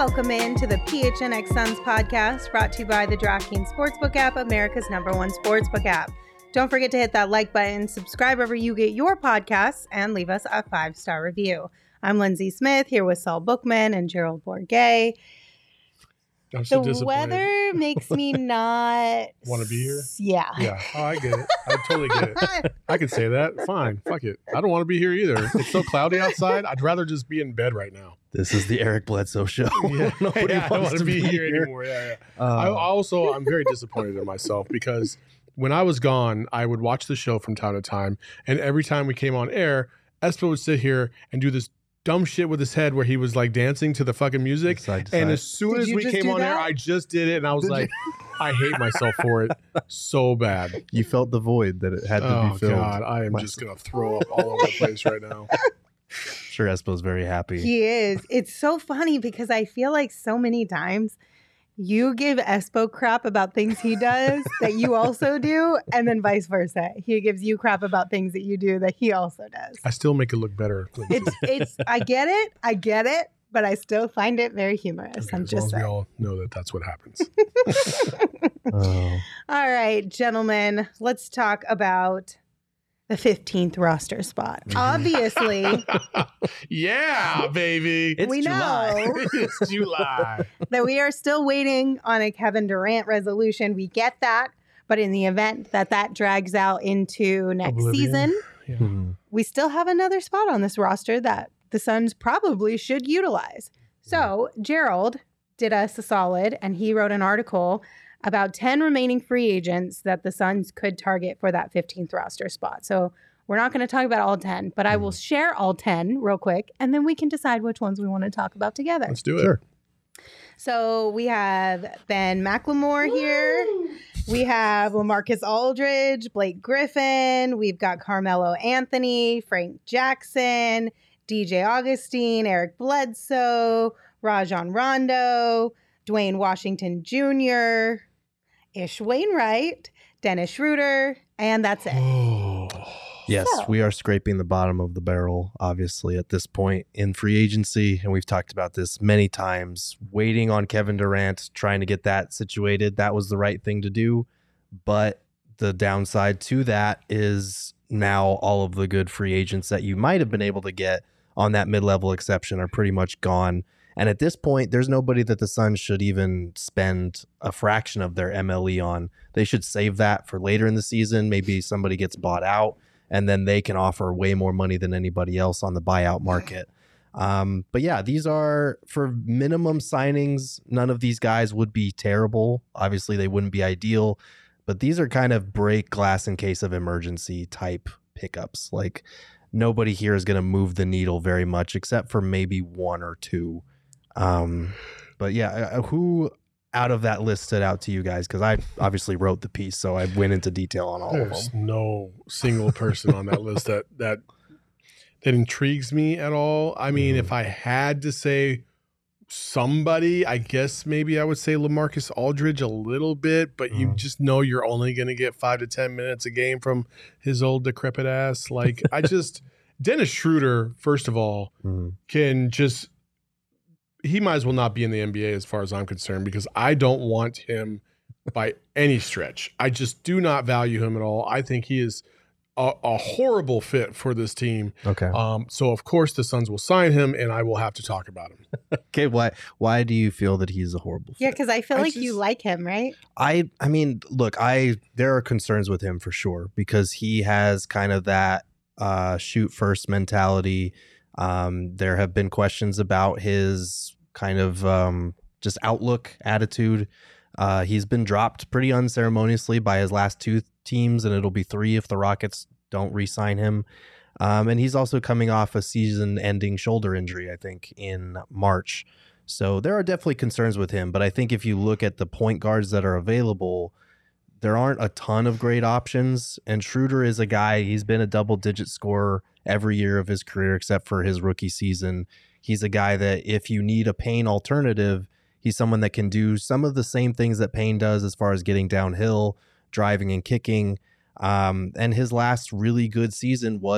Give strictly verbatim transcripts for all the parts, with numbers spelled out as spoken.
Welcome in to the P H N X Suns podcast, brought to you by the DraftKings Sportsbook app, America's number one sportsbook app. Don't forget to hit that like button, subscribe wherever you get your podcasts, and leave us a five-star review. I'm Lindsay Smith, here with Saul Bookman and Gerald Bourguet. I'm so the weather makes me not want to be here. Yeah. Yeah. Oh, I get it. I totally get it. I can say that. Fine. Fuck it. I don't want to be here either. It's so cloudy outside. I'd rather just be in bed right now. This is the Eric Bledsoe show. Yeah. Nobody yeah, I don't wants want to be, be here, here anymore. Yeah. yeah. Uh, I also, I'm very disappointed in myself because when I was gone, I would watch the show from time to time. And every time we came on air, Espo would sit here and do this dumb shit with his head where he was like dancing to the fucking music. Side to side. And as soon Did as you we just came do on that? air, I just did it. And I was Did like, I hate myself for it so bad. You felt the void that it had to Oh, be filled. God. I am My- just going to throw up all over the place right now. Sure, Espo's very happy. He is. It's so funny because I feel like so many times you give Espo crap about things he does that you also do, and then vice versa. He gives you crap about things that you do that he also does. I still make it look better. It's, it's, I get it. I get it. But I still find it very humorous. Okay, I'm as just long as saying. we all know that that's what happens. Oh. All right, gentlemen, let's talk about the fifteenth roster spot. Obviously, Yeah, baby. It's we July. know It's July. that we are still waiting on a Kevin Durant resolution. We get that. But in the event that that drags out into next Oblivion. season, Yeah. Mhm. we still have another spot on this roster that the Suns probably should utilize. So Gerald did us a solid, and he wrote an article about ten remaining free agents that the Suns could target for that fifteenth roster spot. So we're not going to talk about all ten, but I will share all ten real quick, and then we can decide which ones we want to talk about together. Let's do it. Sure. So we have Ben McLemore here. We have LaMarcus Aldridge, Blake Griffin. We've got Carmelo Anthony, Frank Jackson, D J Augustine, Eric Bledsoe, Rajon Rondo, Dwayne Washington Junior, Ish Wainwright, Dennis Schroeder, and that's it. Oh. Yes, So- we are scraping the bottom of the barrel, obviously, at this point in free agency. And we've talked about this many times. Waiting on Kevin Durant, trying to get that situated. That was the right thing to do. But the downside to that is now all of the good free agents that you might have been able to get on that mid-level exception are pretty much gone. And at this point, there's nobody that the Suns should even spend a fraction of their M L E on. They should save that for later in the season. Maybe somebody gets bought out, and then they can offer way more money than anybody else on the buyout market. Um, but yeah, these are for minimum signings. None of these guys would be terrible. Obviously, they wouldn't be ideal, but these are kind of break glass in case of emergency type pickups. Like nobody here is going to move the needle very much except for maybe one or two. Um, but yeah, uh, who out of that list stood out to you guys? Because I obviously wrote the piece, so I went into detail on all There's of them. no single person on that list that that that intrigues me at all. I mean, Mhm. if I had to say somebody, I guess maybe I would say LaMarcus Aldridge a little bit, but you Mhm. just know you're only going to get five to ten minutes a game from his old decrepit ass. Like I just Dennis Schroeder, first of all, Mhm. can just he might as well not be in the N B A as far as I'm concerned because I don't want him by any stretch. I just do not value him at all. I think he is a, a horrible fit for this team. Okay. Um, so of course the Suns will sign him, and I will have to talk about him. Okay. Why? Why do you feel that he's a horrible fit? Yeah, because I feel I like you just- like him, right? I I mean, look, I there are concerns with him for sure because he has kind of that uh, shoot first mentality. Um, there have been questions about his kind of um, just outlook, attitude. Uh, he's been dropped pretty unceremoniously by his last two teams, and it'll be three if the Rockets don't re-sign him. Um, and he's also coming off a season-ending shoulder injury, I think, in March. So there are definitely concerns with him. But I think if you look at the point guards that are available, there aren't a ton of great options. And Schroeder is a guy, he's been a double-digit scorer every year of his career except for his rookie season. He's a guy that if you need a Payne alternative, he's someone that can do some of the same things that Payne does as far as getting downhill, driving and kicking. Um, and his last really good season was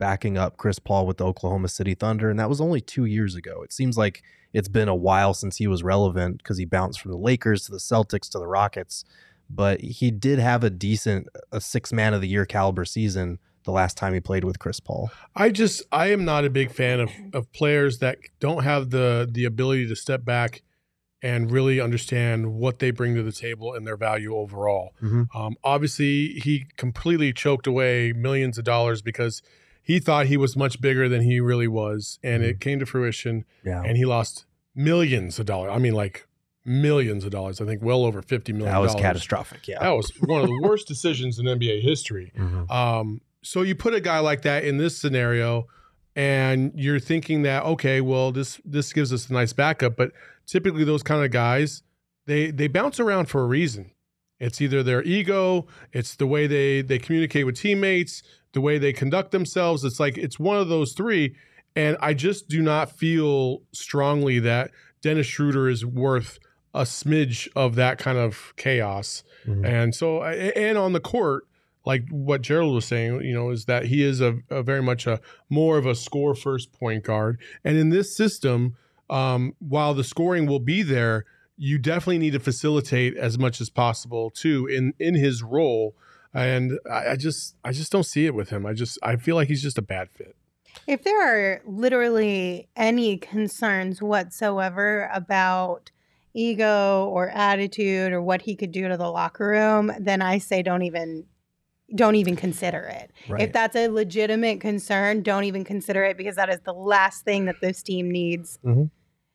backing up Chris Paul with the Oklahoma City Thunder, and that was only two years ago. It seems like it's been a while since he was relevant because he bounced from the Lakers to the Celtics to the Rockets, but he did have a decent, a six man of the year caliber season the last time he played with Chris Paul. I just, I am not a big fan of, of players that don't have the the ability to step back and really understand what they bring to the table and their value overall. Mm-hmm. Um, obviously, he completely choked away millions of dollars because he thought he was much bigger than he really was, and Mm-hmm. it came to fruition, Yeah. and he lost millions of dollars. I mean, like millions of dollars. I think well over fifty million dollars. That was catastrophic. Yeah. That was one of the worst decisions in N B A history. Mm-hmm. Um, so you put a guy like that in this scenario, and you're thinking that, okay, well, this this gives us a nice backup. But typically those kind of guys, they they bounce around for a reason. It's either their ego, it's the way they they communicate with teammates, the way they conduct themselves. It's like it's one of those three. And I just do not feel strongly that Dennis Schroeder is worth a smidge of that kind of chaos. Mm-hmm. And so, and on the court, like what Gerald was saying, you know, is that he is a, a very much a more of a score first point guard. And in this system, um, while the scoring will be there, you definitely need to facilitate as much as possible too in, in his role. And I, I just, I just don't see it with him. I just, I feel like he's just a bad fit. If there are literally any concerns whatsoever about ego or attitude or what he could do to the locker room, then I say don't even don't even consider it. Right. If that's a legitimate concern, don't even consider it, because that is the last thing that this team needs. Mm-hmm.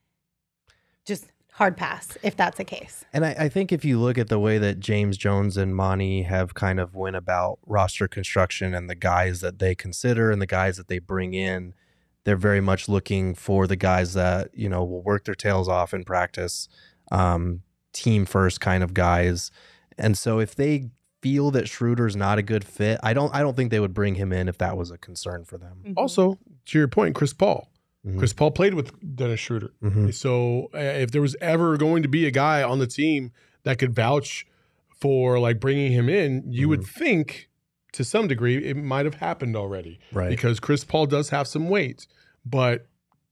Just hard pass if that's the case. And I, I think if you look at the way that James Jones and Monty have kind of went about roster construction and the guys that they consider and the guys that they bring in, they're very much looking for the guys that, you know, will work their tails off in practice, um, team first kind of guys. And so if they feel that Schroeder's not a good fit, I don't I don't think they would bring him in if that was a concern for them. Mhm. Also, to your point, Chris Paul. Mhm. Chris Paul played with Dennis Schroeder. Mhm. So uh, if there was ever going to be a guy on the team that could vouch for like bringing him in, you would think to some degree it might have happened already. Right. Because Chris Paul does have some weight. But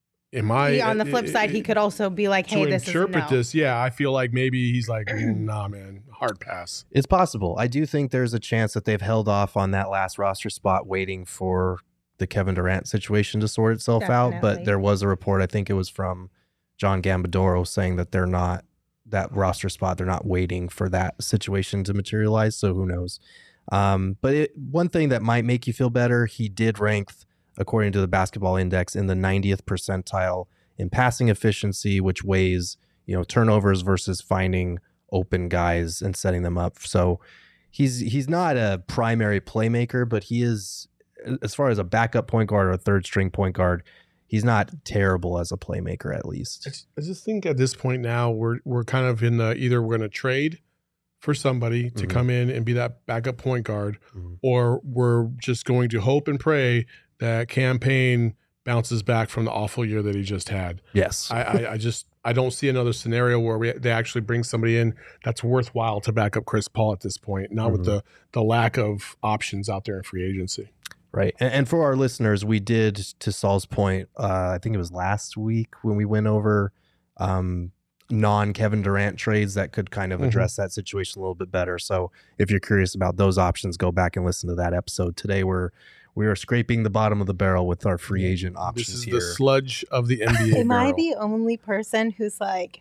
am I He- on the flip side, he could also be like, hey, to this is a interpret no. this, yeah, I feel like maybe he's like, "Mm, nah, man, hard pass. It's possible. I do think there's a chance that they've held off on that last roster spot waiting for the Kevin Durant situation to sort itself out. But Definitely. there was a report, I think it was from John Gambadoro, saying that they're not, that roster spot, they're not waiting for that situation to materialize. So who knows? Um, but it, one thing that might make you feel better, he did rank, according to the Basketball Index, in the ninetieth percentile in passing efficiency, which weighs, you know, turnovers versus finding open guys and setting them up. So he's he's not a primary playmaker, but he is, as far as a backup point guard or a third string point guard, he's not terrible as a playmaker, at least. I just, I just think at this point now we're we're kind of in the either we're going to trade for somebody to Mhm. come in and be that backup point guard, Mhm. or we're just going to hope and pray that campaign bounces back from the awful year that he just had. Yes. I, I, I just I don't see another scenario where we, they actually bring somebody in that's worthwhile to back up Chris Paul at this point. Not with Mhm. the the lack of options out there in free agency. Right. And, and for our listeners, we did, to Saul's point, uh, I think it was last week when we went over um, non-Kevin Durant trades that could kind of Mhm. address that situation a little bit better. So if you're curious about those options, go back and listen to that episode. Today we're we are scraping the bottom of the barrel with our free agent options This is here. the sludge of the N B A. Am I barrel. the only person who's like,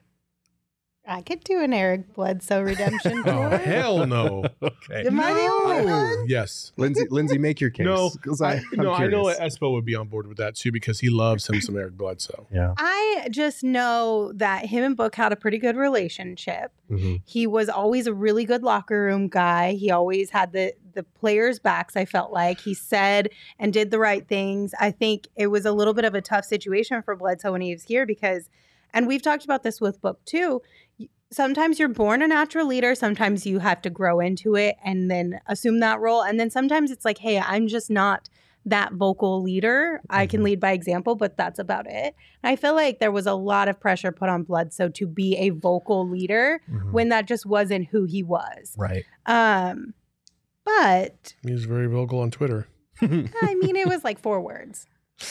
I could do an Eric Bledsoe redemption Oh, tour? hell no. Okay. Am I the only No. one? Yes. Lindsay, Lindsay, make your case. No, 'cause I, I'm no, I know curious. Espo would be on board with that too because he loves him some Eric Bledsoe. Yeah. I just know that him and Book had a pretty good relationship. Mhm. He was always a really good locker room guy. He always had the the players' backs, I felt like. He said and did the right things. I think it was a little bit of a tough situation for Bledsoe when he was here because, and we've talked about this with Book too, sometimes you're born a natural leader. Sometimes you have to grow into it and then assume that role. And then sometimes it's like, hey, I'm just not that vocal leader. I can Mhm. lead by example, but that's about it. And I feel like there was a lot of pressure put on Bledsoe to be a vocal leader Mhm. when that just wasn't who he was. Right. Um, but He's very vocal on Twitter. I mean, it was like four words.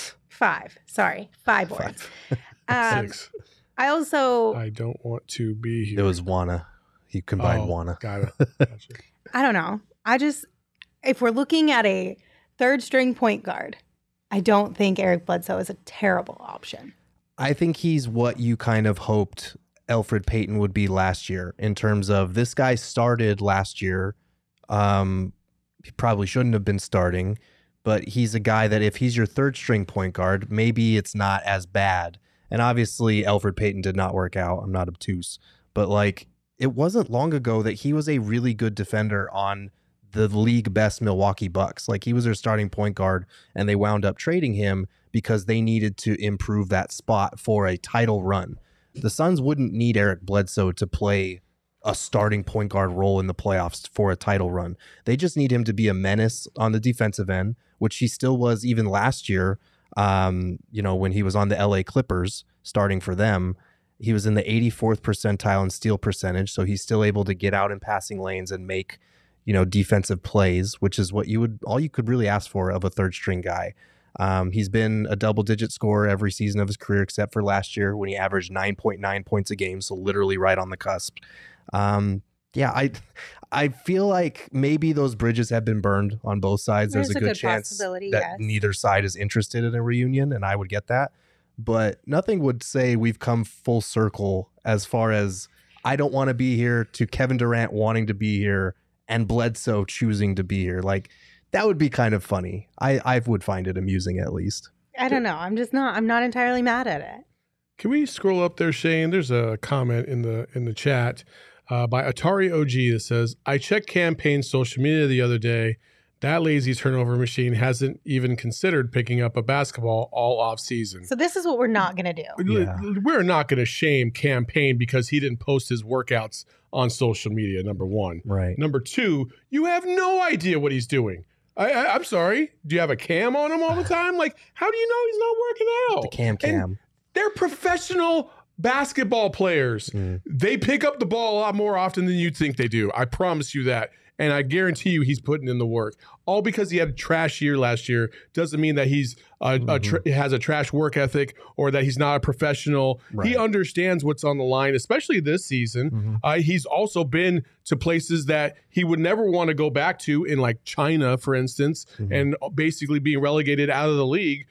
Five. Sorry. Five words. Um, Six. I also, I don't want to be here. It was Wana. He combined Oh, Wana. Got it. Gotcha. I don't know. I just, if we're looking at a third string point guard, I don't think Eric Bledsoe is a terrible option. I think he's what you kind of hoped Elfrid Payton would be last year in terms of this guy started last year. Um, he probably shouldn't have been starting, but he's a guy that if he's your third string point guard, maybe it's not as bad. And obviously Elfrid Payton did not work out. I'm not obtuse, but like it wasn't long ago that he was a really good defender on the league best Milwaukee Bucks. Like he was their starting point guard and they wound up trading him because they needed to improve that spot for a title run. The Suns wouldn't need Eric Bledsoe to play a starting point guard role in the playoffs for a title run. They just need him to be a menace on the defensive end, which he still was even last year. Um, you know, when he was on the L A Clippers starting for them, he was in the eighty-fourth percentile in steal percentage. So he's still able to get out in passing lanes and make, you know, defensive plays, which is what you would, all you could really ask for of a third string guy. Um, he's been a double digit scorer every season of his career, except for last year when he averaged nine point nine points a game. So literally right on the cusp. Um, yeah, I, I feel like maybe those bridges have been burned on both sides. There's, There's a, good, good chance that yes. neither side is interested in a reunion, and I would get that. But nothing would say we've come full circle as far as I don't want to be here to Kevin Durant wanting to be here and Bledsoe choosing to be here. Like that would be kind of funny. I, I would find it amusing at least. I don't know. I'm just not, I'm not entirely mad at it. Can we scroll up there, Shane? There's a comment in the in the chat uh, by Atari O G that says, I checked campaign's social media the other day. That lazy turnover machine hasn't even considered picking up a basketball all off season. So this is what we're not going to do. Yeah. We're not going to shame campaign because he didn't post his workouts on social media, number one. Right. Number two, you have no idea what he's doing. I, I, I'm sorry. Do you have a cam on him all the time? Like, how do you know he's not working out? The cam cam. And they're professional basketball players. Mm. They pick up the ball a lot more often than you'd think they do. I promise you that. And I guarantee you he's putting in the work. All because he had a trash year last year doesn't mean that he's a, mm-hmm. a tra- has a trash work ethic or that he's not a professional. Right. He understands what's on the line, especially this season. Mm-hmm. Uh, he's also been to places that he would never want to go back to, in like China, for instance, Mm-hmm. and basically being relegated out of the league.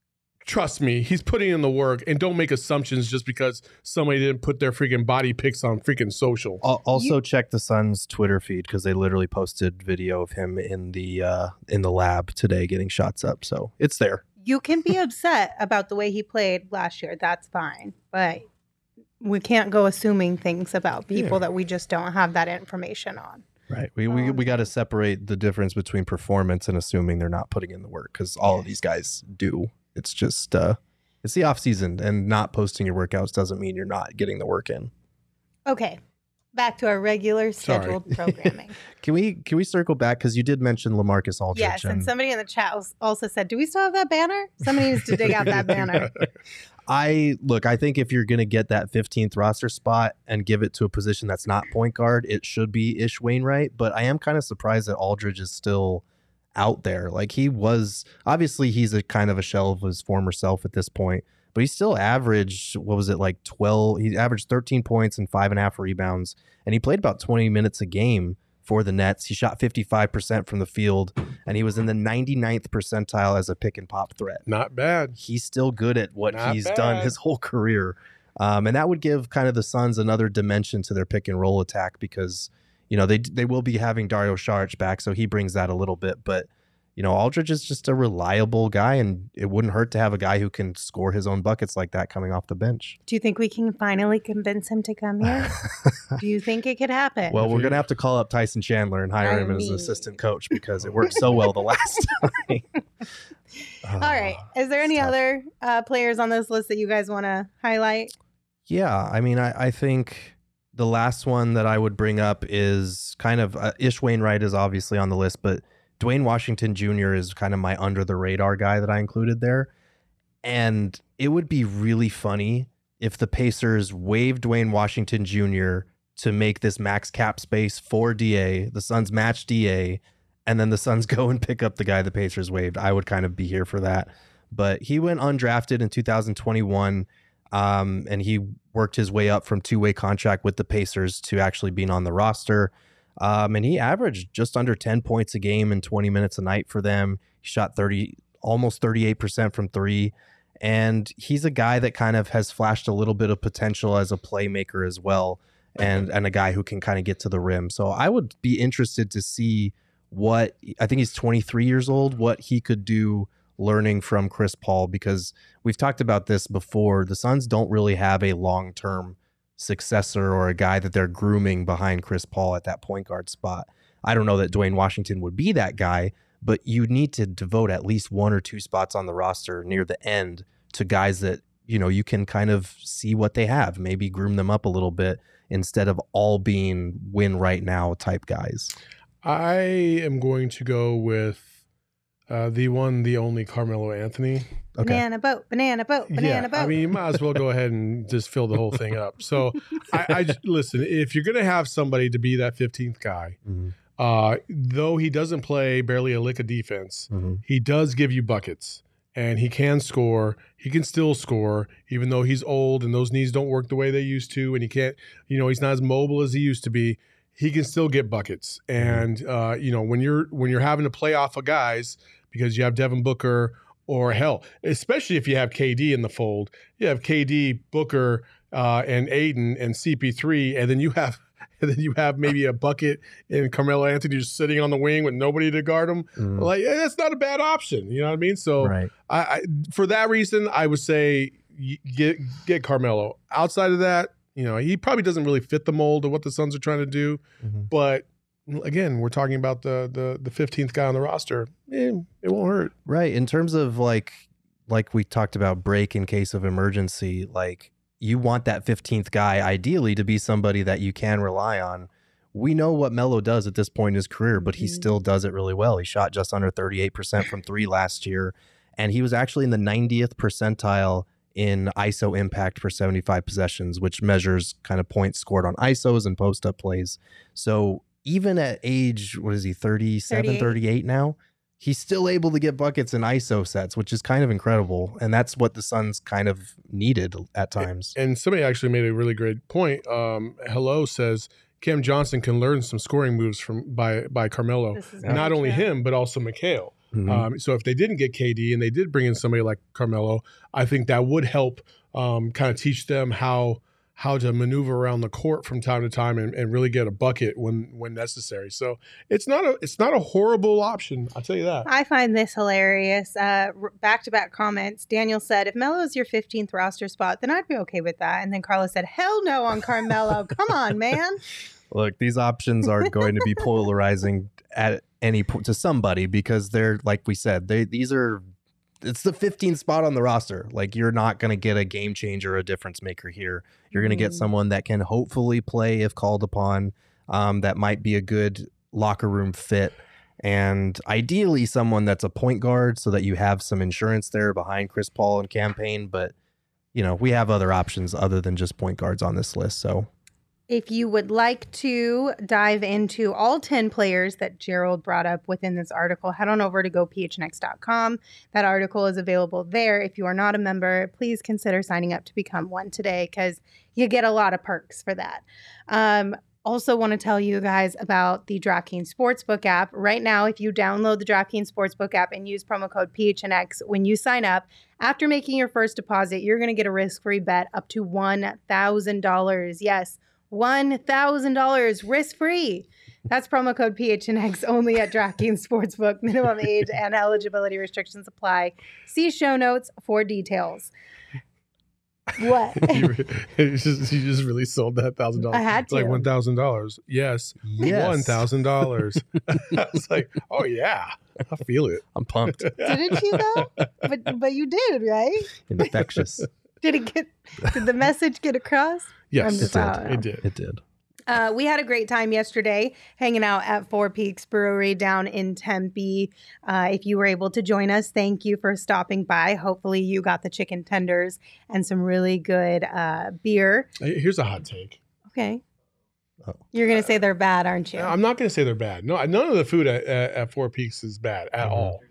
Trust me, he's putting in the work, and don't make assumptions just because somebody didn't put their freaking body pics on freaking social. Also, You- check the Suns Twitter feed because they literally posted video of him in the uh, in the lab today getting shots up. So it's there. You can be upset about the way he played last year. That's fine. But we can't go assuming things about people Yeah. that we just don't have that information on. Right. We we, Um, we got to separate the difference between performance and assuming they're not putting in the work because all of these guys do. It's just uh, it's the off season, and not posting your workouts doesn't mean you're not getting the work in. Okay. Back to our regular Sorry. scheduled programming. Can we can we circle back because you did mention LaMarcus Aldridge? Yes, and somebody in the chat als- also said, do we still have that banner? Somebody needs to dig out that banner. I look, I think if you're going to get that fifteenth roster spot and give it to a position that's not point guard, it should be Ish Wainwright. But I am kind of surprised that Aldridge is still out there. Like he was, obviously he's a kind of a shell of his former self at this point, but he still averaged, what was it, like twelve? He averaged thirteen points and five and a half rebounds. And he played about twenty minutes a game for the Nets. He shot fifty-five percent from the field, and he was in the ninety-ninth percentile as a pick and pop threat. Not bad. He's still good at what Not he's bad. done his whole career. Um, and that would give kind of the Suns another dimension to their pick and roll attack because, you know, they they will be having Dario Saric back, so he brings that a little bit. But, you know, Aldridge is just a reliable guy, and it wouldn't hurt to have a guy who can score his own buckets like that coming off the bench. Do you think we can finally convince him to come here? Do you think it could happen? Well, we're going to have to call up Tyson Chandler and hire I him as mean- an assistant coach because it worked so well the last time. All right. Is there any tough. other uh, players on this list that you guys want to highlight? Yeah, I mean, I, I think the last one that I would bring up is kind of uh, Ish Wainwright is obviously on the list, but Dwayne Washington Junior is kind of my under the radar guy that I included there. And it would be really funny if the Pacers waived Dwayne Washington Junior to make this max cap space for D A, the Suns match D A, and then the Suns go and pick up the guy the Pacers waived, I would kind of be here for that. But he went undrafted in two thousand twenty-one, um, and he worked his way up from two-way contract with the Pacers to actually being on the roster. Um, and he averaged just under ten points a game and twenty minutes a night for them. He shot thirty, almost thirty-eight percent from three. And he's a guy that kind of has flashed a little bit of potential as a playmaker as well, and, and a guy who can kind of get to the rim. So I would be interested to see what, I think he's twenty-three years old, what he could do learning from Chris Paul, because we've talked about this before. The Suns don't really have a long-term successor or a guy that they're grooming behind Chris Paul at that point guard spot. I don't know that Dwayne Washington would be that guy, but you need to devote at least one or two spots on the roster near the end to guys that, you know, you can kind of see what they have, maybe groom them up a little bit instead of all being win right now type guys. I am going to go with uh, the one, the only Carmelo Anthony. Okay. Banana boat, banana boat, banana yeah, boat. I mean, you might as well go ahead and just fill the whole thing up. So I, I just, listen, if you're going to have somebody to be that fifteenth guy, mm-hmm. uh, though he doesn't play barely a lick of defense, mm-hmm. he does give you buckets. And he can score. He can still score, even though he's old and those knees don't work the way they used to. And he can't, you know, he's not as mobile as he used to be. He can still get buckets. And, uh, you know, when you're when you're having to play off of guys because you have Devin Booker or hell, especially if you have K D in the fold, you have K D, Booker, uh, and Aiden and C P three, and then you have and then you have maybe a bucket and Carmelo Anthony just sitting on the wing with nobody to guard him. Mm. Like, yeah, that's not a bad option. You know what I mean? So right. I, I, for that reason, I would say get get Carmelo. Outside of that, you know, he probably doesn't really fit the mold of what the Suns are trying to do. Mm-hmm. But again, we're talking about the the the fifteenth guy on the roster. Eh, it won't hurt. Right. In terms of like like we talked about break in case of emergency, like you want that fifteenth guy ideally to be somebody that you can rely on. We know what Melo does at this point in his career, but he mm-hmm. still does it really well. He shot just under thirty-eight percent from three last year, and he was actually in the ninetieth percentile in I S O impact per seventy-five possessions, which measures kind of points scored on I S Os and post-up plays. So even at age, what is he, thirty-seven, thirty-eight, thirty-eight now? He's still able to get buckets in I S O sets, which is kind of incredible. And that's what the Suns kind of needed at times. And somebody actually made a really great point. Um, Hello says Cam Johnson can learn some scoring moves from by by Carmelo. Not only true. him, but also Mikal. Mm-hmm. Um, so if they didn't get K D and they did bring in somebody like Carmelo, I think that would help um, kind of teach them how how to maneuver around the court from time to time and, and really get a bucket when when necessary. So it's not a it's not a horrible option. I'll tell you that. I find this hilarious. Uh, back-to-back comments. Daniel said, if Melo is your fifteenth roster spot, then I'd be okay with that. And then Carlos said, hell no on Carmelo. Come on, man. Look, these options are going to be polarizing at any point to somebody because they're, like we said, they these are it's the fifteenth spot on the roster. Like, you're not going to get a game changer, a difference maker here. You're going to get someone that can hopefully play if called upon, um, that might be a good locker room fit. And ideally someone that's a point guard so that you have some insurance there behind Chris Paul and campaign. But, you know, we have other options other than just point guards on this list. So if you would like to dive into all ten players that Gerald brought up within this article, head on over to go p h n x dot com. That article is available there. If you are not a member, please consider signing up to become one today because you get a lot of perks for that. Um, also want to tell you guys about the DraftKings Sportsbook app. Right now, if you download the DraftKings Sportsbook app and use promo code P H N X when you sign up, after making your first deposit, you're going to get a risk-free bet up to one thousand dollars. Yes, one thousand dollars risk-free. That's promo code P H N X only at DraftKings Sportsbook. Minimum age and eligibility restrictions apply. See show notes for details. What? you, just, you just really sold that one thousand dollars. I had to. It's like one thousand dollars. Yes. yes. one thousand dollars. I was like, oh, yeah. I feel it. I'm pumped. Didn't you, though? But, but you did, right? Infectious. Did it get? Did the message get across? Yes, it did. it did. It did. Uh, we had a great time yesterday hanging out at Four Peaks Brewery down in Tempe. Uh, if you were able to join us, thank you for stopping by. Hopefully you got the chicken tenders and some really good uh, beer. Here's a hot take. Okay. Oh. You're going to say they're bad, aren't you? I'm not going to say they're bad. No, none of the food at, at, at Four Peaks is bad at Mhm. all.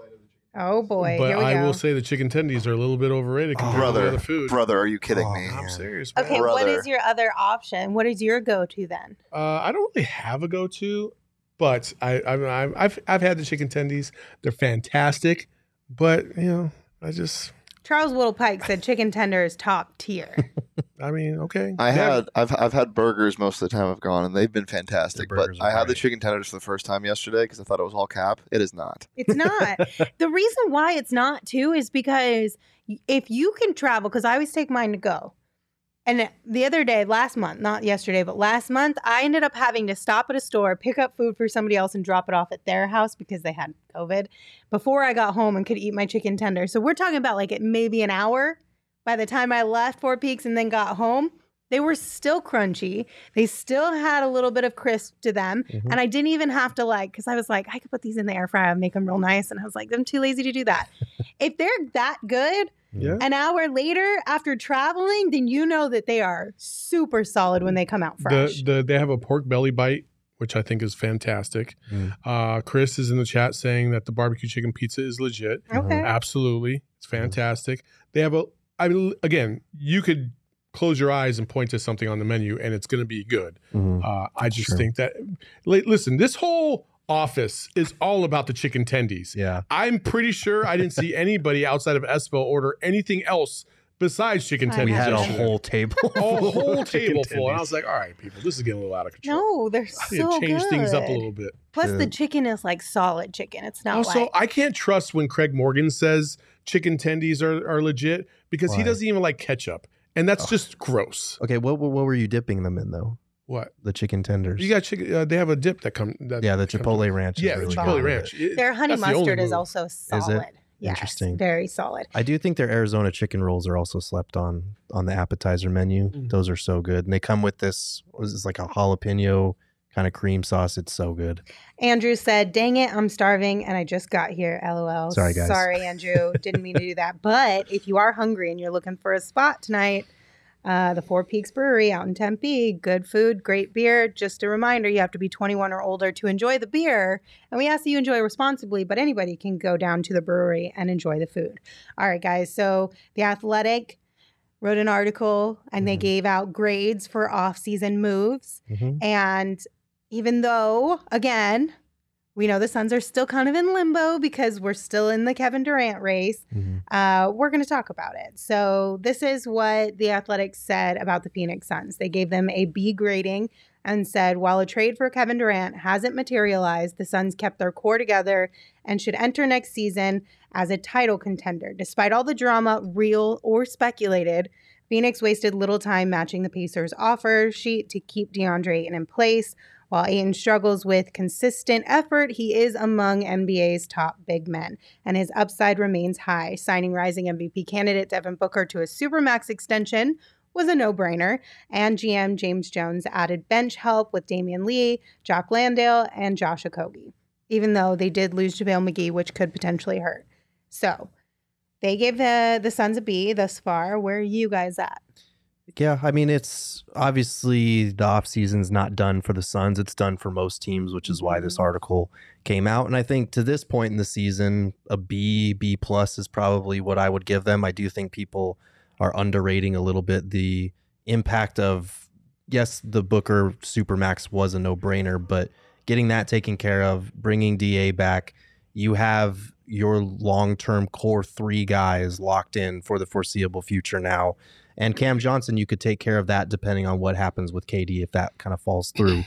Oh, boy. But Here we I go. will say the chicken tendies are a little bit overrated compared to the Brother, other food. brother, are you kidding Oh, me? man. I'm serious, man. Okay, what brother. is your other option? What is your go-to then? Uh, I don't really have a go-to, but I, I, I, I've I've had the chicken tendies. They're fantastic, but you know, I just, Charles Whittle Pike said chicken tender is top tier. I mean, okay. I They have- had I've I've had burgers most of the time I've gone, and they've been fantastic. The But burgers I are had the great. chicken tenders for the first time yesterday because I thought it was all cap. It is not. It's not. The reason why it's not too is because if you can travel, because I always take mine to go. And the other day, last month, not yesterday, but last month, I ended up having to stop at a store, pick up food for somebody else, and drop it off at their house because they had COVID before I got home and could eat my chicken tender. So we're talking about like it maybe an hour by the time I left Four Peaks and then got home. They were still crunchy. They still had a little bit of crisp to them. Mhm. And I didn't even have to like, because I was like, I could put these in the air fryer and make them real nice. And I was like, I'm too lazy to do that. If they're that good, Yeah. an hour later after traveling, then you know that they are super solid when they come out fresh. The, the they have a pork belly bite, which I think is fantastic. Mm. Uh, Chris is in the chat saying that the barbecue chicken pizza is legit. okay. Absolutely, it's fantastic. They have a. I mean, again, you could close your eyes and point to something on the menu, and it's going to be good. Mhm. Uh, I just True. think that. li- Listen, this whole office is all about the chicken tendies. Yeah. I'm pretty sure I didn't see anybody outside of Espo order anything else besides chicken I tendies. We had a yesterday. whole table. a whole Chicken table full, and I tendies. was like, "All right, people, this is getting a little out of control." No, they're I need so to change good. things up a little bit. Plus, the Yeah. chicken is like solid chicken. It's not Also, like I can't trust when Craig Morgan says chicken tendies are, are legit because he Why? doesn't even like ketchup, and that's Oh. just gross. Okay, what what what were you dipping them in though? What The chicken tenders. you got? Chicken? Uh, they have a dip that come. That yeah, the comes- Chipotle ranch. is Yeah, really the good Chipotle with ranch. it. It- their honey that's the only mustard is move. also solid. Yes, Interesting. very solid. I do think their Arizona chicken rolls are also slept on on the appetizer menu. Mm. Those are so good, and they come with this. What is this like a jalapeno kind of cream sauce? It's so good. Andrew said, "Dang it, I'm starving and I just got here. LOL." Sorry, guys. Sorry, Andrew. Didn't mean to do that. But if you are hungry and you're looking for a spot tonight, uh, the Four Peaks Brewery out in Tempe, good food, great beer. Just a reminder, you have to be twenty-one or older to enjoy the beer. And we ask that you enjoy responsibly, but anybody can go down to the brewery and enjoy the food. All right, guys. So The Athletic wrote an article and they Mhm. gave out grades for off-season moves. Mhm. And even though, again, we know the Suns are still kind of in limbo because we're still in the Kevin Durant race, Mhm. uh, we're going to talk about it. So this is what the Athletic said about the Phoenix Suns. They gave them a B grading and said, while a trade for Kevin Durant hasn't materialized, the Suns kept their core together and should enter next season as a title contender. Despite all the drama, real or speculated, Phoenix wasted little time matching the Pacers' offer sheet to keep DeAndre Ayton in place. While Ayton struggles with consistent effort, he is among N B A's top big men, and his upside remains high. Signing rising M V P candidate Devin Booker to a Supermax extension was a no-brainer, and G M James Jones added bench help with Damian Lee, Jock Landale, and Josh Okogie, even though they did lose JaVale McGee, which could potentially hurt. So they gave the, the Suns a B thus far. Where are you guys at? Yeah, I mean, it's obviously the offseason's not done for the Suns. It's done for most teams, which is why this Mhm. article came out. And I think to this point in the season, a B, B plus is probably what I would give them. I do think people are underrating a little bit the impact of, yes, the Booker Supermax was a no-brainer, but getting that taken care of, bringing D A back, you have your long-term core three guys locked in for the foreseeable future now. And Cam Johnson, you could take care of that depending on what happens with K D if that kind of falls through.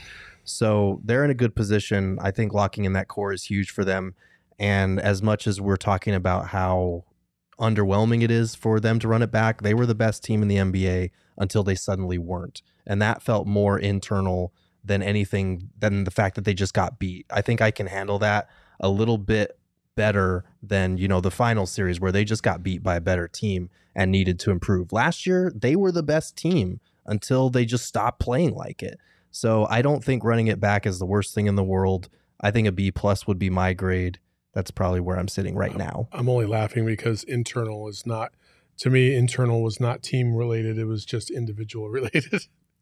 So they're in a good position. I think locking in that core is huge for them. And as much as we're talking about how underwhelming it is for them to run it back, they were the best team in the N B A until they suddenly weren't. And that felt more internal than anything, than the fact that they just got beat. I think I can handle that a little bit better than, you know, the final series where they just got beat by a better team and needed to improve. Last year, they were the best team until they just stopped playing like it. So I don't think running it back is the worst thing in the world. I think a B plus would be my grade. That's probably where I'm sitting right now. I'm only laughing because internal is not, to me, internal was not team related. It was just individual related.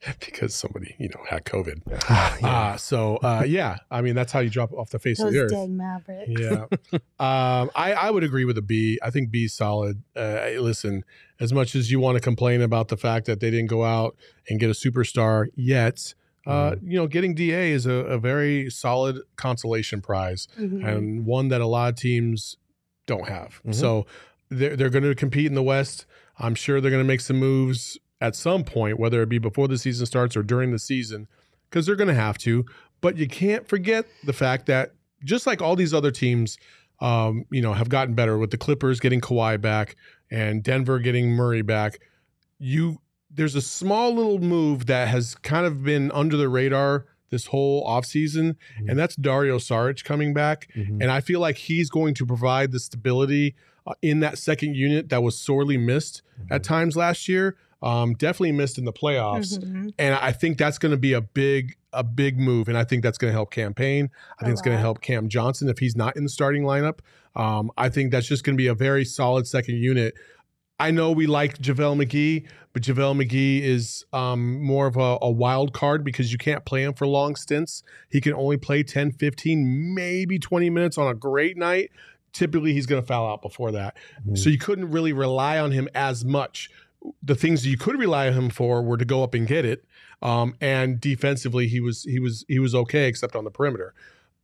because somebody, you know, had COVID. yeah. Uh, so, uh, yeah, I mean, that's how you drop off the face of the Those earth. dang Mavericks. Yeah. um, I, I would agree with a B. I think B's solid. Uh, listen, as much as you want to complain about the fact that they didn't go out and get a superstar yet, uh, Mhm. you know, getting D A is a, a very solid consolation prize Mhm. and one that a lot of teams don't have. Mhm. So they're, they're going to compete in the West. I'm sure they're going to make some moves at some point, whether it be before the season starts or during the season, because they're going to have to. But you can't forget the fact that just like all these other teams, um, you know, have gotten better with the Clippers getting Kawhi back and Denver getting Murray back. You there's a small little move that has kind of been under the radar this whole offseason, Mhm. and that's Dario Saric coming back. Mhm. And I feel like he's going to provide the stability uh, in that second unit that was sorely missed at times last year. Um, definitely missed in the playoffs. Mhm. And I think that's going to be a big, a big move. And I think that's going to help Campaign. I think A it's going to lot. help Cam Johnson if he's not in the starting lineup. Um, I think that's just going to be a very solid second unit. I know we like JaVale McGee, but JaVale McGee is um, more of a, a wild card because you can't play him for long stints. He can only play ten, fifteen, maybe twenty minutes on a great night. Typically, he's going to foul out before that. Mhm. So you couldn't really rely on him as much. The things that you could rely on him for were to go up and get it. Um, and defensively, he was he was he was okay, except on the perimeter.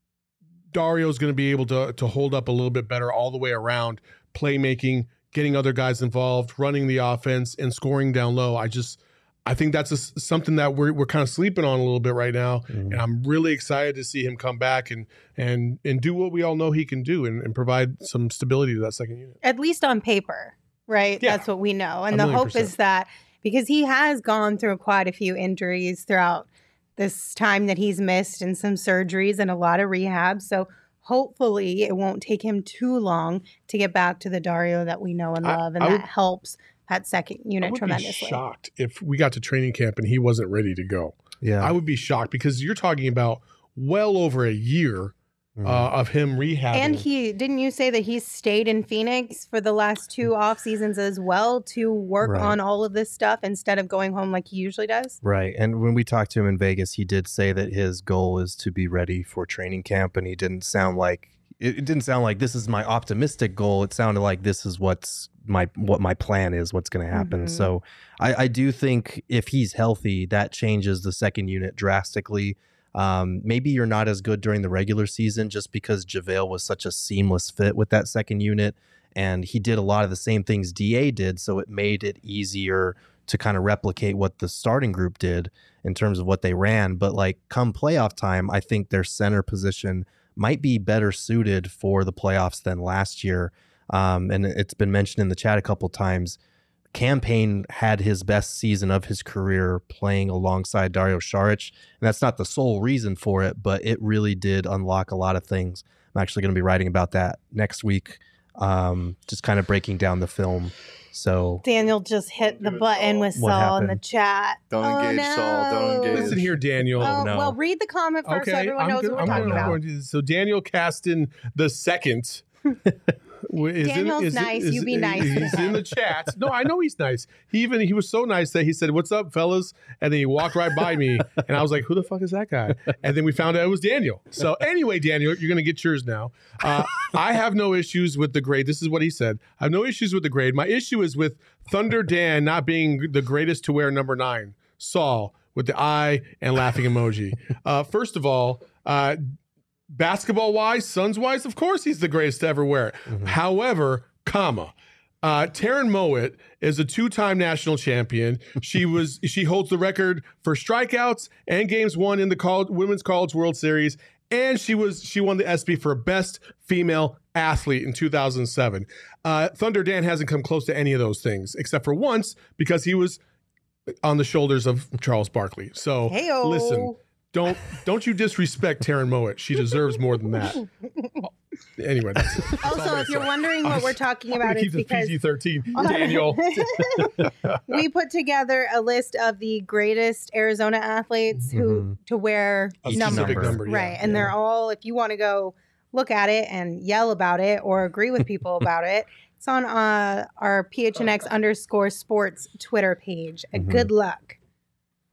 Dario's going to be able to to hold up a little bit better all the way around, playmaking, getting other guys involved, running the offense, and scoring down low. I just I think that's a, something that we're we're kind of sleeping on a little bit right now, Mhm. and I'm really excited to see him come back and and and do what we all know he can do, and, and provide some stability to that second unit. At least on paper, right? Yeah. That's what we know. A And the million hope percent. is that because he has gone through quite a few injuries throughout this time that he's missed and some surgeries and a lot of rehab. So hopefully it won't take him too long to get back to the Dario that we know and I- love. And I that would- helps that second I unit would tremendously. be shocked if we got to training camp and he wasn't ready to go. Yeah. I would be shocked because you're talking about well over a year Mhm. uh, of him rehabbing. And he didn't you say that he's stayed in Phoenix for the last two off seasons as well to work Right. on all of this stuff instead of going home like he usually does? Right. And when we talked to him in Vegas, he did say that his goal is to be ready for training camp. And he didn't sound like it, it didn't sound like this is my optimistic goal. It sounded like this is what's my what my plan is, what's going to happen. Mhm. So I, I do think if he's healthy, that changes the second unit drastically. Um, maybe you're not as good during the regular season just because JaVale was such a seamless fit with that second unit. And he did a lot of the same things D A did. So it made it easier to kind of replicate what the starting group did in terms of what they ran. But like come playoff time, I think their center position might be better suited for the playoffs than last year. Um, and it's been mentioned in the chat a couple times. Campaign had his best season of his career playing alongside Dario Saric. And that's not the sole reason for it, but it really did unlock a lot of things. I'm actually going to be writing about that next week, um, just kind of breaking down the film. So Daniel just hit the button with What Saul in the happened? chat. Don't Oh, engage, Saul. Don't no. engage. Listen here, Daniel. Oh, no. Well, read the comment first so everyone knows gonna- what we're talking gonna- about. going to- so Daniel Caston the second. is Daniel's is nice. You be nice to He's in him. the chat. No, I know he's nice. He even he was so nice that he said, "What's up, fellas?" And then he walked right by me, and I was like, "Who the fuck is that guy?" And then we found out it was Daniel. So anyway, Daniel, you're gonna get yours now. Uh, I have no issues with the grade. This is what he said. I have no issues with the grade. My issue is with Thunder Dan not being the greatest to wear number nine. Saul with the eye and laughing emoji. Uh, first of all, uh, basketball wise, Suns wise, of course he's the greatest to ever wear it. Mhm. However, comma. Uh, Taryn Mowat is a two-time national champion. She was she holds the record for strikeouts and games won in the college, Women's College World Series, and she was she won the ESPY for best female athlete in two thousand seven. Uh, Thunder Dan hasn't come close to any of those things except for once because he was on the shoulders of Charles Barkley. So Heyo. listen, don't don't you disrespect Taryn Mowat. She deserves more than that. Anyway, that's it. That's all I'm Also, gonna if you're say. wondering I'm what we're just- talking I'm gonna about, it's keep this because P G thirteen. Daniel. we put together a list of the greatest Arizona athletes who Mhm. to wear A numbers, specific number, yeah. right? And they're all. If you want to go look at it and yell about it or agree with people about it, it's on uh, our P H N X underscore sports Twitter page. Uh, Mhm. Good luck.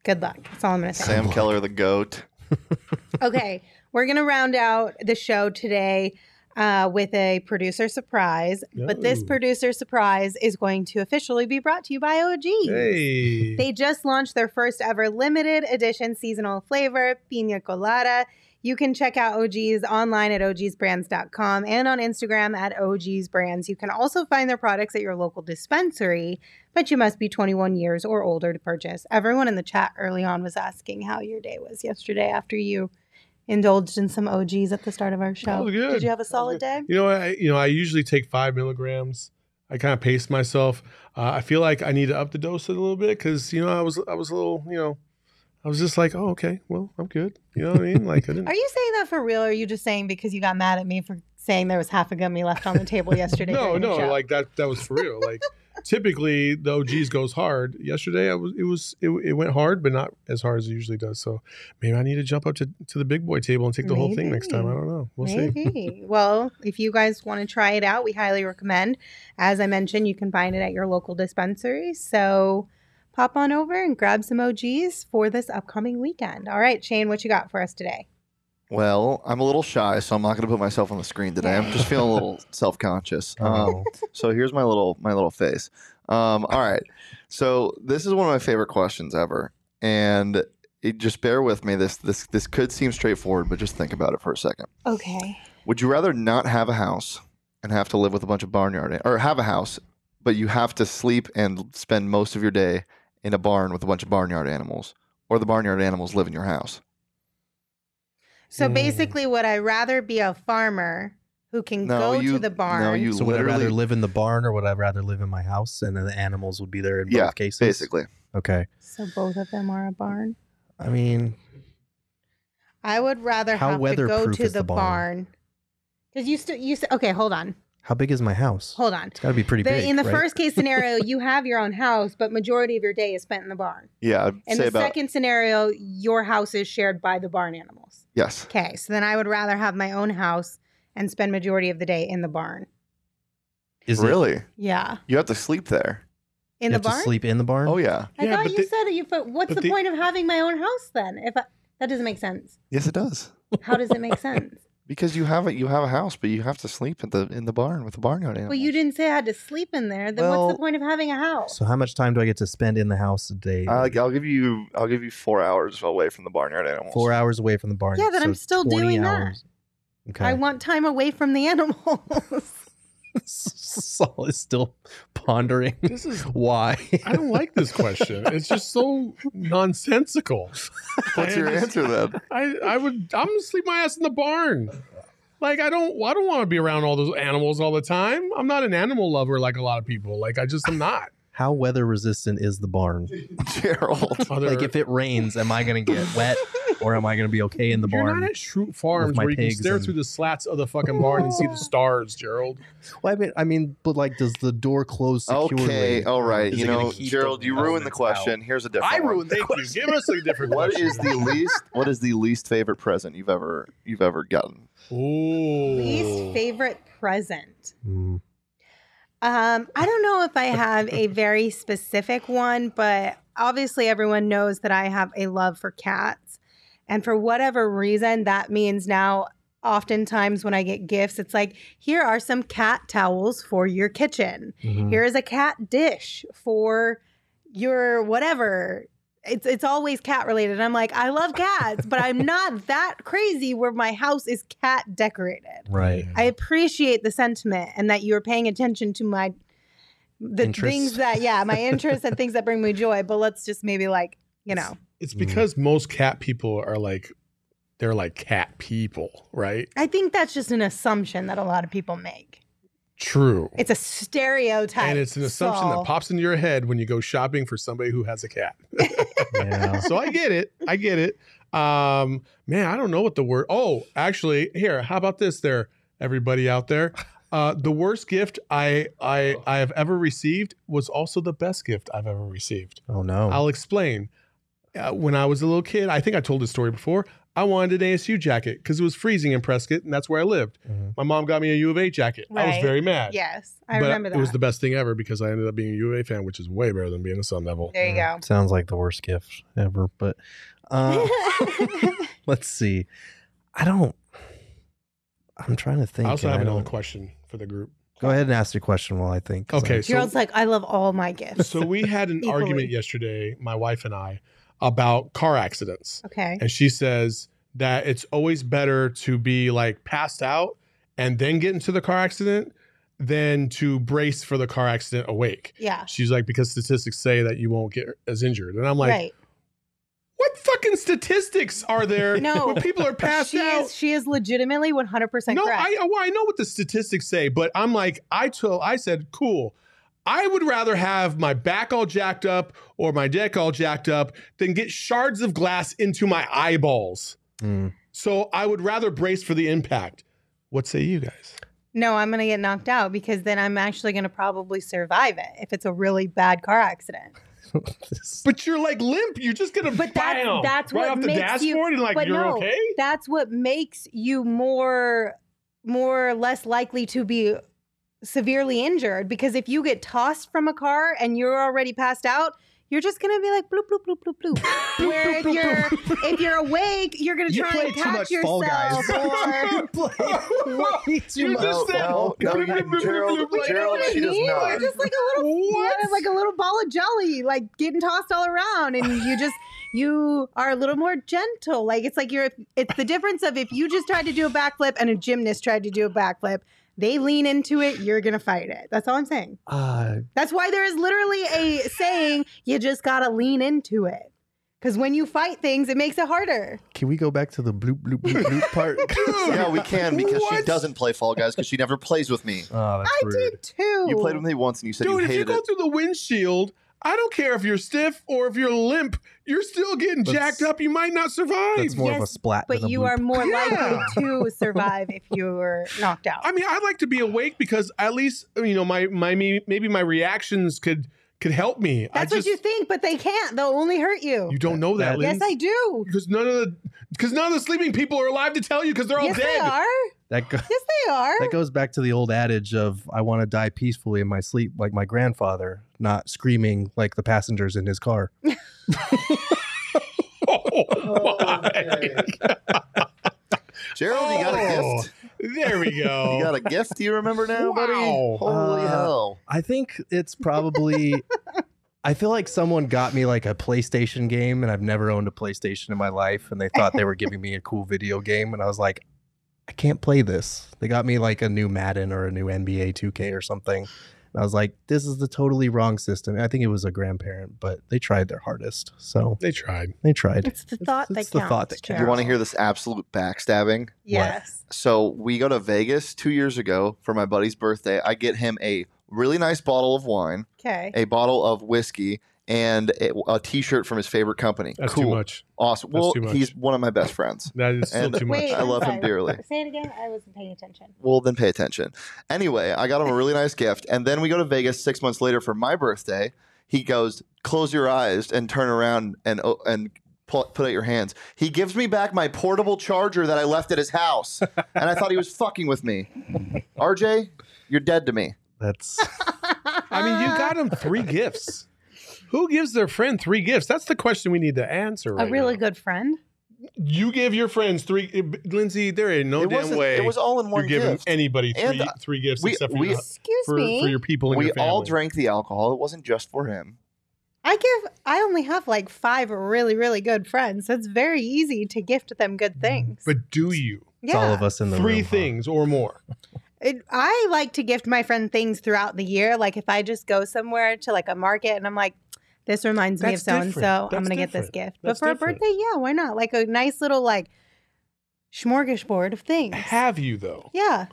Good luck. That's all I'm going to say. Sam Keller, the goat. Okay, we're going to round out the show today uh, with a producer surprise. But this Ooh. producer surprise is going to officially be brought to you by O G's. Hey. They just launched their first ever limited edition seasonal flavor, Pina Colada. You can check out O G's online at o gs brands dot com and on Instagram at O G's Brands. You can also find their products at your local dispensary, but you must be twenty-one years or older to purchase. Everyone in the chat early on was asking how your day was yesterday after you indulged in some O G's at the start of our show. That was good. Did you have a That was solid good. day? You know, I you know I usually take five milligrams. I kind of pace myself. Uh, I feel like I need to up the dose a little bit because you know I was I was a little you know I was just like, oh okay, well I'm good. You know what I mean? Like I didn't. Are you saying that for real, or are you just saying because you got mad at me for saying there was half a gummy left on the table yesterday? No, during the no, show? like that that was for real. Like typically the O G's goes hard. Yesterday I was it was it, it went hard, but not as hard as it usually does. So maybe I need to jump up to, to the big boy table and take the whole thing next time. I Maybe. don't know. We'll see. Maybe. Well, if you guys want to try it out, we highly recommend. As I mentioned, you can find it at your local dispensary. So pop on over and grab some O G's for this upcoming weekend. All right, Shane, what you got for us today? Well, I'm a little shy, so I'm not going to put myself on the screen today. I'm just feeling a little self-conscious. Um, Oh. so here's my little my little face. Um, all right. So this is one of my favorite questions ever, and it, just bear with me. This this this could seem straightforward, but just think about it for a second. Okay. Would you rather not have a house and have to live with a bunch of barnyard, or have a house, but you have to sleep and spend most of your day in a barn with a bunch of barnyard animals, or the barnyard animals live in your house? So Mm. basically, would I rather be a farmer who can No, go you- to the barn? no, you- So would I rather literally- live in the barn or would I rather live in my house and then the animals would be there in Yeah, both cases? Basically. Okay. So both of them are a barn. I mean, I would rather How have to go weatherproof to is the the barn? barn. Because you still you st- okay, hold on, how big is my house? hold on. It's got to be pretty The- big. in the right? first case scenario, you have your own house, but majority of your day is spent in the barn. Yeah, I'd In say the about second scenario, your house is shared by the barn animals. yes. Okay, so then I would rather have my own house and spend majority of the day in the barn. Is it- Really? Yeah, You have to sleep there. in you the have barn. to sleep in the barn? Oh yeah. I Yeah, thought but you the- said that you. But what's but the the- point of having my own house then? If I, that doesn't make sense. Yes, it does. How does it make sense? Because you have a you have a house, but you have to sleep at the in the barn with the barnyard animals. Well, you didn't say I had to sleep in there. Then Well- what's the point of having a house? So how much time do I get to spend in the house a day? I'll, I'll give you I'll give you four hours away from the barnyard animals. Four hours away from the barn. Yeah, then I'm so still twenty doing that. hours. Okay. I want time away from the animals. Saul is still pondering This is why. I don't like this question. It's just so nonsensical. What's your I just- answer then? I, I would I'm gonna sleep my ass in the barn. Like I don't I don't want to be around all those animals all the time. I'm not an animal lover like a lot of people. Like I just am not. How weather resistant is the barn? Gerald. Other, Like if it rains, am I going to get wet or am I going to be okay in the you're barn? not at Shroot Farms my where you can pigs stare and- through the slats of the fucking barn and see the stars, Gerald. Well, I mean, I mean, but like, does the door close securely? Okay, all right. Is You it gonna know, keep Gerald, the you ruined the elements question. out? Here's a different I one. ruined the Thank you. question. Give us a different What question. is the least what is the least favorite present you've ever you've ever gotten? Ooh. Least favorite present. Mm. Um, I don't know if I have a very specific one, but obviously everyone knows that I have a love for cats. And for whatever reason, that means now oftentimes when I get gifts, it's like, here are some cat towels for your kitchen. Mhm. Here is a cat dish for your whatever. It's it's always cat related. And I'm like, I love cats, but I'm not that crazy where my house is cat decorated. Right. I appreciate the sentiment and that you're paying attention to my the Interests. things that yeah, my interests and things that bring me joy. But let's just maybe like, you know, It's because most cat people are like they're like cat people, right? I think that's just an assumption that a lot of people make. True. It's a stereotype. And it's an assumption so- that pops into your head when you go shopping for somebody who has a cat. Yeah. So I get it. I get it. Um, man, I don't know what the word. Oh, actually, here. How about this? There, everybody out there. Uh, the worst gift I I I have ever received was also the best gift I've ever received. Oh no. I'll explain. Uh, when I was a little kid, I think I told this story before. I wanted an A S U jacket because it was freezing in Prescott, and that's where I lived. Mm-hmm. My mom got me a U of A jacket. I was Right. very mad. Yes, I but remember that. it was the best thing ever because I ended up being a U of A fan, which is way better than being a Sun Devil. there you go. Sounds like the worst gift ever, but uh, let's see. I don't. I'm trying to think. I also and have I another don't- question for the group. Go ahead and ask your question while I think. 'cause Okay, I- so- Gerald's like, I love all my gifts. So we had an Equally. argument yesterday, my wife and I, about car accidents. Okay. And she says that it's always better to be like passed out and then get into the car accident than to brace for the car accident awake. Yeah. She's like, because statistics say that you won't get as injured. And I'm like, right. what fucking statistics are there No. when people are passed She out? is, she is legitimately one hundred percent No, correct. I, well, I know what the statistics say, but I'm like, I told, I said, cool. I would rather have my back all jacked up or my neck all jacked up than get shards of glass into my eyeballs. Mm. So I would rather brace for the impact. What say you guys? No, I'm going to get knocked out because then I'm actually going to probably survive it if it's a really bad car accident. This- But you're like limp. You're just gonna But that's- bam, that's right what off the makes dashboard you- and like but you're no, okay. That's what makes you more more or less likely to be severely injured, because if you get tossed from a car and you're already passed out, you're just gonna be like bloop bloop bloop bloop bloop. Where if you're if you're awake, you're gonna You try play and too catch much yourself. Fall Guys. Or, You play way too You much. just said- no, no, you- Gerald, you know Gerald, what I she does mean? not. You're just like a little What? like a little ball of jelly, like getting tossed all around, and you just you are a little more gentle. Like it's like you're it's the difference of if you just tried to do a backflip and a gymnast tried to do a backflip. They lean into it, you're gonna fight it. That's all I'm saying. Uh, That's why there is literally a saying, you just gotta lean into it. Because when you fight things, it makes it harder. can we go back to the bloop bloop bloop bloop part? Yeah, we can because she What? doesn't play Fall Guys because she never plays with me. Oh, that's I rude. did too. You played with me once and you said Dude, you if you hated go it. through the windshield, I don't care if you're stiff or if you're limp, you're still getting That's- jacked up. You might not survive. That's more of a Yes, splat. But than a you bloop. are more Yeah. likely to survive if you were knocked out. I mean, I'd like to be awake because at least you know my my maybe my reactions could could help me. That's I what just, you think, but they can't. They'll only hurt you. You don't know that, That- Linz. Yes, I do. Because none of the because none of the sleeping people are alive to tell you because they're all Yes, dead. they are. That go- Yes, they are. That goes back to the old adage of I want to die peacefully in my sleep like my grandfather, not screaming like the passengers in his car. Oh, my. Gerald, you got a Oh, gift. There we go. You got a gift. Do you remember now, buddy? Wow. Holy Uh, hell! I think it's probably I feel like someone got me like a PlayStation game and I've never owned a PlayStation in my life and they thought they were giving me a cool video game and I was like I can't play this. They got me like a new Madden or a new N B A two K or something. And I was like, this is the totally wrong system. I think it was a grandparent, but they tried their hardest. So They tried. they tried. It's the thought it's that the counts. thought that counts. You want to hear this absolute backstabbing? Yes. So we go to Vegas two years ago for my buddy's birthday. I get him a really nice bottle of wine, Okay. a bottle of whiskey, and a, a T-shirt from his favorite company. That's cool. too much. Awesome. That's Well, too much. he's one of my best friends. That is still And- too much. Wait, I I'm love him sorry. dearly. Say it again. I wasn't paying attention. Well, then pay attention. Anyway, I got him a really nice gift. And then we go to Vegas six months later for my birthday. He goes, close your eyes and turn around and oh, and pull, put out your hands. He gives me back my portable charger that I left at his house. And I thought he was fucking with me. R J, you're dead to me. That's I mean, you got him three gifts. Who gives their friend three gifts? That's the question we need to answer right A really now. good friend. You give your friends three. Lindsay, there ain't no it damn wasn't- way It was all in you're one giving gift. anybody three, And, uh, three gifts we- except for, we- your, Excuse for, me. for your people in We your family. all drank the alcohol. It wasn't just for him. I give. I only have like five really, really good friends. So it's very easy to gift them good things. But do you? it's all of us in the Three room, huh? things or more. It, I like to gift my friend things throughout the year. Like if I just go somewhere to like a market and I'm like, this reminds me of That's so and so, different. I'm That's gonna get this different. gift. That's but for different. a birthday, yeah, why not? Like a nice little like smorgasbord of things. Have you though? Yeah.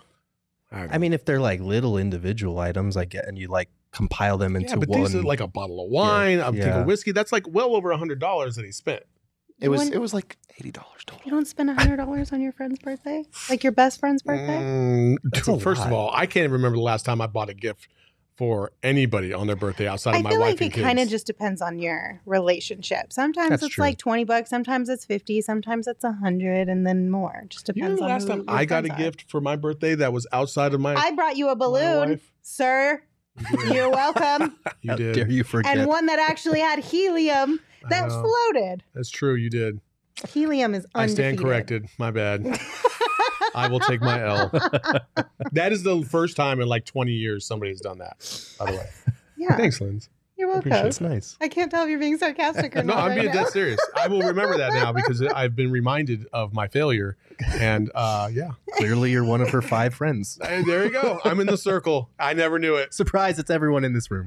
I mean, if they're like little individual items, I get, and you like compile them into yeah, but one. these are like a bottle of wine, a Yeah. thing of whiskey. That's like well over a hundred dollars that he spent. It You was wouldn't- it was like eighty dollars You total. don't spend a hundred dollars on your friend's birthday, like your best friend's birthday. Mm, That's a first of lot. all, I can't even remember the last time I bought a gift for anybody on their birthday outside I of my feel wife like and it kids. kind of just depends on your relationship. Sometimes That's it's true. like twenty bucks, sometimes it's fifty, sometimes it's a hundred, and then more. Just You know, depends the on last who time your I got a friends are. gift for my birthday that was outside of my. I brought you a balloon, wife. sir. You're welcome. You How did. dare you forget? And one that actually had helium I that know. floated. That's true. You did. Helium is I undefeated. stand corrected. My bad. I will take my L. That is the first time in like twenty years somebody's done that, by the way. Yeah, Thanks, Linz. you're I appreciate welcome. That's nice. I can't tell if you're being sarcastic or No, not. I'm right being now. dead serious. I will remember that now because I've been reminded of my failure. And uh, yeah, Clearly, you're one of her five friends. Hey, there you go. I'm in the circle. I never knew it. Surprise! It's everyone in this room.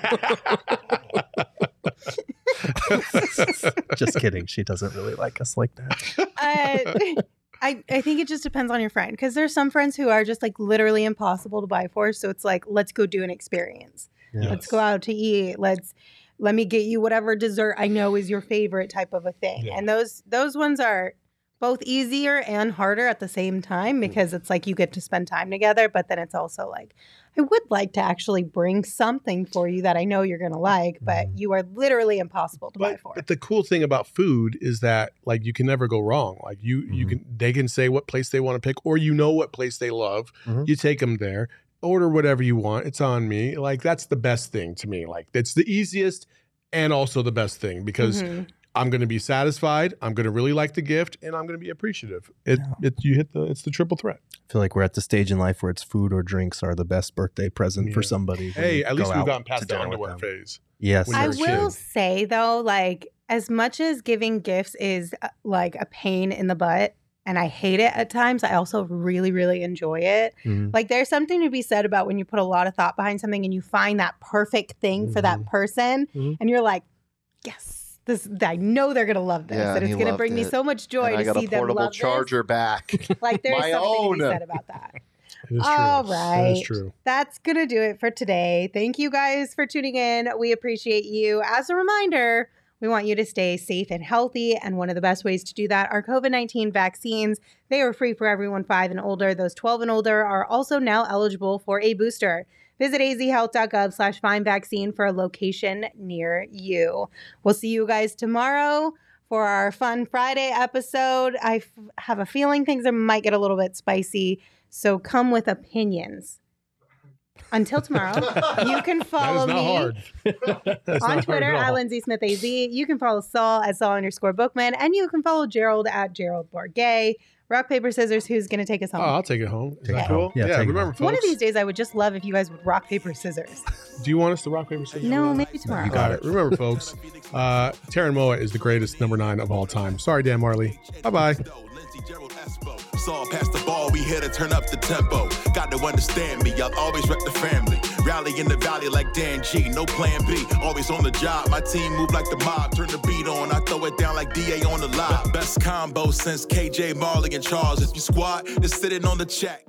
Just kidding. She doesn't really like us like that. Uh, I, I think it just depends on your friend because there's some friends who are just like literally impossible to buy for. So it's like, let's go do an experience. Yeah. Let's go out to eat. Let's let me get you whatever dessert I know is your favorite type of a thing. Yeah. And those those ones are both easier and harder at the same time because it's like you get to spend time together, but then it's also like I would like to actually bring something for you that I know you're going to like, but Mhm. you are literally impossible to buy But, for. but the cool thing about food is that like you can never go wrong. Like you you Mhm. can they can say what place they want to pick or you know what place they love. Mhm. You take them there. Order whatever you want. It's on me. Like that's the best thing to me. Like it's the easiest and also the best thing because Mhm. I'm going to be satisfied. I'm going to really like the gift, and I'm going to be appreciative. It, Yeah. it you hit the it's the triple threat. I feel like we're at the stage in life where it's food or drinks are the best birthday present for Yeah. somebody. when Hey, you at least go we've out gotten to past the dinner with underwear them. phase. Yes. when I you're a will kid. say though, like as much as giving gifts is uh, like a pain in the butt, and I hate it at times, I also really, really enjoy it. Mhm. Like there's something to be said about when you put a lot of thought behind something and you find that perfect thing for that Mhm. person, Mhm. and you're like, yes. This, I know they're gonna love this, Yeah, and and it's he gonna loved bring me it. so much joy And I to got see a them portable love charger back. this. Like there's My something to be own. said about that. It is true. All That is right. true. That's going to do it for today. Thank you guys for tuning in. We appreciate you. As a reminder, we want you to stay safe and healthy. And one of the best ways to do that are COVID nineteen vaccines. They are free for everyone five and older. Those twelve and older are also now eligible for a booster. Visit azhealth.gov slash find vaccine for a location near you. We'll see you guys tomorrow for our fun Friday episode. I f- have a feeling things are, might get a little bit spicy, so come with opinions. Until tomorrow, you can That follow is not me hard. That's on not hard Twitter at at all. Lindsay Smith A Z. You can follow Saul at Saul underscore Bookman, and you can follow Gerald at Gerald Bourget. Rock, paper, scissors. Who's going to take us Oh, home? I'll take it home. Is Take that it cool? home. Yeah, take it remember, home. One of folks, these days, I would just love if you guys would rock, paper, scissors. do you want us to rock, paper, scissors? No, maybe tomorrow. You got it. Remember, folks, uh, Taryn Moa is the greatest number nine of all time. Sorry, Dan Marley. Bye-bye. Saw past the ball, we here to turn up the tempo. Got to understand me, I'll always rep the family. Rally in the valley like Dan G, no plan B. Always on the job, my team move like the mob. Turn the beat on, I throw it down like D A on the live. Best combo since K J, Marley, and Charles. If you squad, just sitting on the check.